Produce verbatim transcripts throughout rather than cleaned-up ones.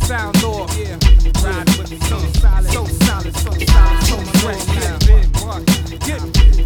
sound off. Yeah, ride with me. So solid, so solid, so solid, so fresh. Yeah, big buck. Get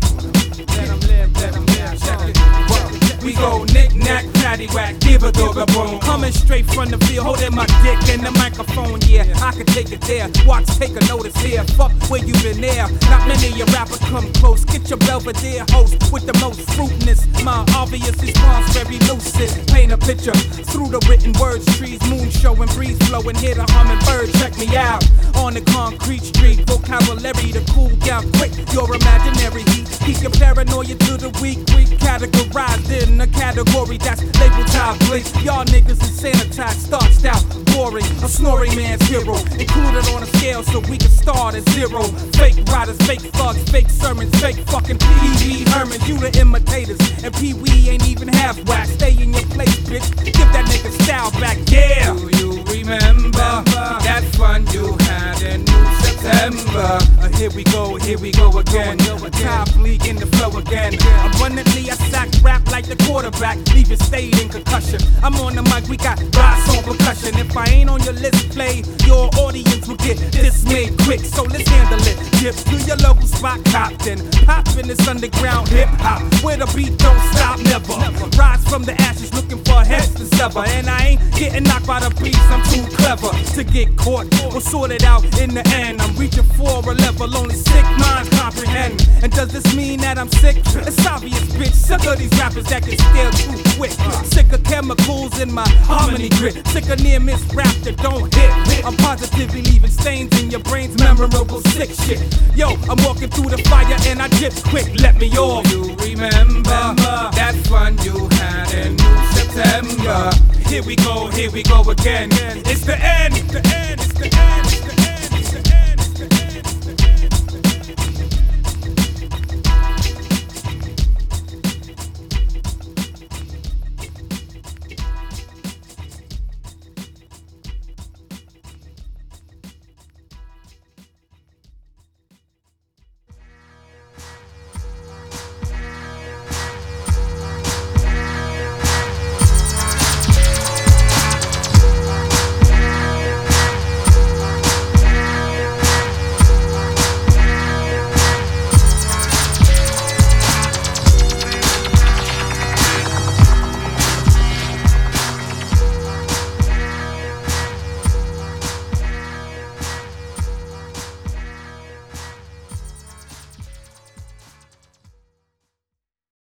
let 'em live, let 'em live. Check it. We go knick-knack, paddywhack, give a dog a bone. Coming straight from the field, holding my dick in the microphone, yeah. I can take it there, watch, take a notice here. Fuck where you been there, not many of your rappers come close. Get your Belvedere host with the most fruitness. My obvious response, very lucid. Paint a picture through the written words, trees, moon showing, breeze blowing. Hear the hummingbird, check me out. On the concrete street, vocabulary to cool down quick. Your imaginary heat, keep your paranoia to the weak, weak. Categorized in a category that's labeled top bleak. Y'all niggas is sanitized, starched out, boring. A snoring man's hero, included on a scale so we can start at zero. Fake riders, fake thugs, fake sermons, fake fucking P V Hermans. You the imitators, and Pee Wee ain't even half whack. Stay in your place, bitch. Give that nigga style back, yeah. Do you remember that fun you had in New September? Uh, here we go, here we go again. A top league in the flow again. Abundantly, I sack rap like the quarterback, leave it stayed in concussion. I'm on the mic, we got brass on percussion. If I ain't on your list, play, your audience will get dismayed quick. So let's handle it. Dip to your local spot, cop then pop in this underground hip hop where the beat don't stop never. Rise from the ashes, looking for heads to sever. And I ain't getting knocked by the beats, I'm too clever to get caught or sorted out in the end. I'm reaching for a level only sick minds comprehend. And does this mean that I'm sick? It's obvious, bitch. Sick of these rappers that get stale too quick. Sick of chemicals in my harmony grit. Sick of near miss rap that don't hit. I'm positively leaving stains in your brain's memorable sick shit. Yo, I'm walking through the fire and I dip quick. Let me off. You remember that fun you had in New September? Here we go, here we go again. It's the end, it's the end, it's the end, it's the end.